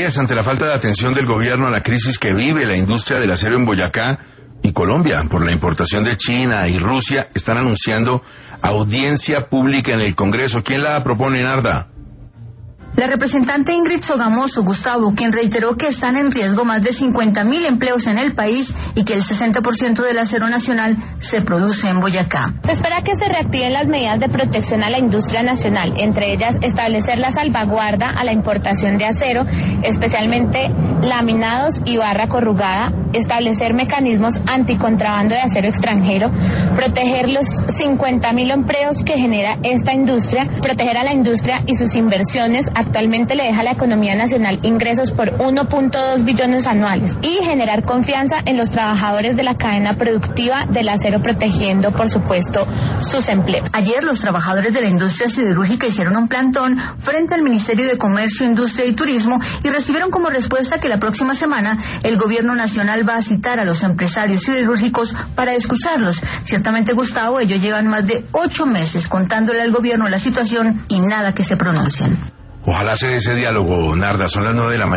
Ante la falta de atención del gobierno a la crisis que vive la industria del acero en Boyacá y Colombia por la importación de China y Rusia, están anunciando audiencia pública en el Congreso. ¿Quién la propone, Narda? La representante Ingrid Sogamoso Gustavo, quien reiteró que están en riesgo más de 50.000 empleos en el país y que el 60% del acero nacional se produce en Boyacá. Se espera que se reactiven las medidas de protección a la industria nacional, entre ellas establecer la salvaguarda a la importación de acero, especialmente laminados y barra corrugada, establecer mecanismos anticontrabando de acero extranjero, proteger los 50.000 empleos que genera esta industria, proteger a la industria y sus inversiones. Actualmente le deja a la economía nacional ingresos por 1.2 billones anuales y generar confianza en los trabajadores de la cadena productiva del acero, protegiendo, por supuesto, sus empleos. Ayer los trabajadores de la industria siderúrgica hicieron un plantón frente al Ministerio de Comercio, Industria y Turismo y recibieron como respuesta que la próxima semana el gobierno nacional va a citar a los empresarios siderúrgicos para escucharlos. Ciertamente, Gustavo, ellos llevan más de 8 meses contándole al gobierno la situación y nada que se pronuncian. Ojalá se dé ese diálogo, Narda. Son las 9 de la mañana.